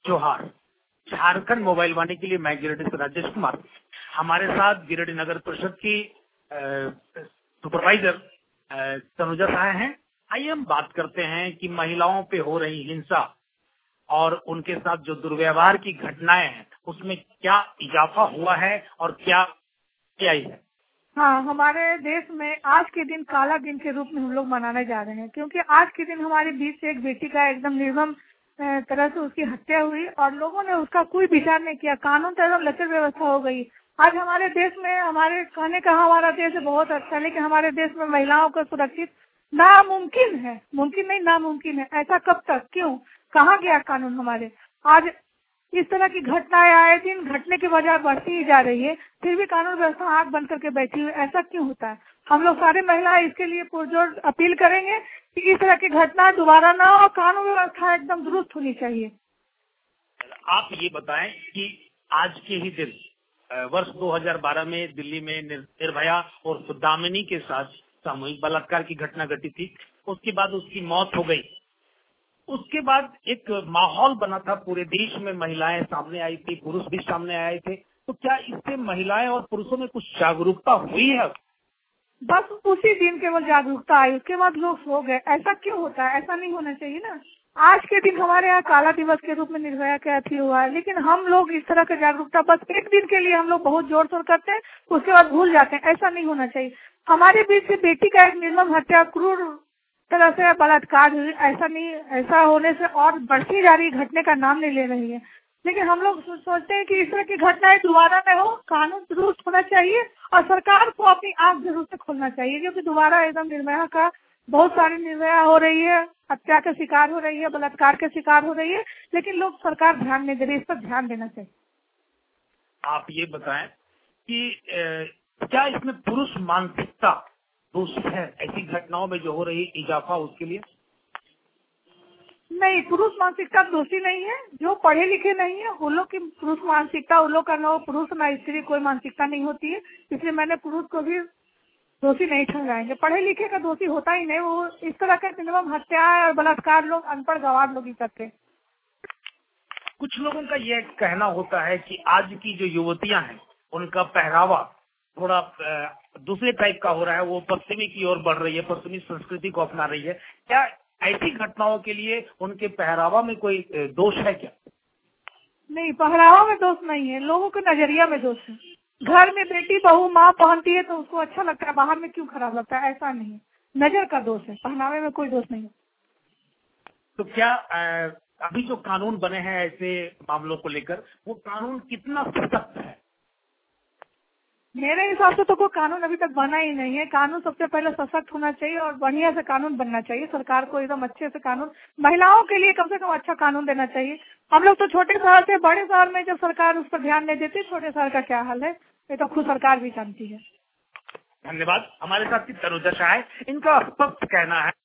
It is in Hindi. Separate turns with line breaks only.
जोहार। झारखंड मोबाइल वाणी के लिए मैं गिरिडीह से राजेश कुमार। हमारे साथ गिरिडीह नगर परिषद की सुपरवाइजर तनुजा साह हैं। आइए हम बात करते हैं कि महिलाओं पे हो रही हिंसा और उनके साथ जो दुर्व्यवहार की घटनाएं हैं उसमें क्या इजाफा हुआ है और क्या आई है।
हाँ, हमारे देश में आज के दिन काला दिन के रूप में हम लोग मनाने जा रहे हैं, क्योंकि आज के दिन हमारे बीच से एक बेटी का एकदम निर्मम तरह से उसकी हत्या हुई और लोगों ने उसका कोई विचार नहीं किया। कानून तो एकदम लचर व्यवस्था हो गई। आज हमारे देश में, हमारे कहने का हमारा देश बहुत अच्छा है, लेकिन हमारे देश में महिलाओं को सुरक्षित नामुमकिन है। मुमकिन नहीं, नामुमकिन है। ऐसा कब तक? क्यों? कहाँ गया कानून हमारे? आज इस तरह की घटनाएं आए दिन घटने की वजह बढ़ती ही जा रही है, फिर भी कानून व्यवस्था आंख बंद करके बैठी हुई। ऐसा क्यों होता है? हम लोग सारे महिलाएं इसके लिए पुरजोर अपील करेंगे कि इस तरह की घटना दोबारा ना हो, कानून व्यवस्था एकदम दुरुस्त होनी चाहिए।
आप ये बताएं कि आज के ही दिन वर्ष 2012 में दिल्ली में निर्भया और दामिनी के साथ सामूहिक बलात्कार की घटना घटी थी। उसके बाद उसकी मौत हो गई। उसके बाद एक माहौल बना था, पूरे देश में महिलाएं सामने आई थी, पुरुष भी सामने आए थे। तो क्या इससे महिलाएं और पुरुषों में कुछ जागरूकता हुई है?
बस उसी दिन केवल जागरूकता आई, उसके बाद लोग सो गए। ऐसा क्यों होता है? ऐसा नहीं होना चाहिए ना। आज के दिन हमारे यहाँ काला दिवस के रूप में निर्भया का अथी हुआ है, लेकिन हम लोग इस तरह का जागरूकता बस एक दिन के लिए हम लोग बहुत जोर शोर करते हैं, उसके बाद भूल जाते हैं। ऐसा नहीं होना चाहिए। हमारे बीच से बेटी का एक निर्मम हत्या, क्रूर तरह से बलात्कार हुई। ऐसा नहीं, ऐसा होने से और बढ़ती जा रही घटने का नाम नहीं ले रही है, लेकिन हम लोग सोचते हैं कि इस तरह की घटनाएं दोबारा न हो। कानून दुरुस्त होना चाहिए और सरकार को अपनी आंख जरूर से खोलना चाहिए, क्योंकि दोबारा एकदम निर्भया का बहुत सारी निर्भया हो रही है, हत्या का शिकार हो रही है, बलात्कार के शिकार हो रही है, लेकिन लोग, सरकार ध्यान नहीं दे रही। इस पर ध्यान देना चाहिए।
आप ये बताएं कि क्या इसमें पुरुष मानसिकता दोषी है? ऐसी घटनाओं में जो हो रही इजाफा, उसके लिए
नहीं, पुरुष मानसिकता दोषी नहीं है। जो पढ़े लिखे नहीं है उन लोग की पुरुष मानसिकता, उन लोग का ना पुरुष ना स्त्री कोई मानसिकता नहीं होती है। इसलिए मैंने पुरुष को भी दोषी नहीं ठहराएंगे। पढ़े लिखे का दोषी होता ही नहीं। वो इस तरह के निर्मम हत्या और बलात्कार लोग अनपढ़ गवार लोग ही करते हैं।
कुछ लोगों का यह कहना होता है कि आज की जो युवतियां हैं उनका पहरावा थोड़ा दूसरे टाइप का हो रहा है, वो पश्चिमी की ओर बढ़ रही है, पश्चिमी संस्कृति को अपना रही है। क्या ऐसी घटनाओं के लिए उनके पहरावा में कोई दोष है क्या?
नहीं, पहरावा में दोष नहीं है, लोगों के नजरिया में दोष है। घर में बेटी बहू माँ पहनती है तो उसको अच्छा लगता है, बाहर में क्यों खराब लगता है? ऐसा नहीं है, नजर का दोष है, पहनावे में कोई दोष नहीं है।
तो क्या अभी जो कानून बने हैं ऐसे मामलों को लेकर, वो कानून कितना सख्त है?
मेरे हिसाब से तो कोई कानून अभी तक बना ही नहीं है। कानून सबसे पहले सशक्त होना चाहिए और बढ़िया से कानून बनना चाहिए। सरकार को एकदम अच्छे से कानून, महिलाओं के लिए कम से कम अच्छा कानून देना चाहिए। हम लोग तो छोटे शहर से, बड़े शहर में जब सरकार उस पर ध्यान नहीं देती, छोटे शहर का क्या हाल है ये तो खुद सरकार भी जानती है।
धन्यवाद। हमारे साथ की तनुजा शाह है, इनका स्पष्ट कहना है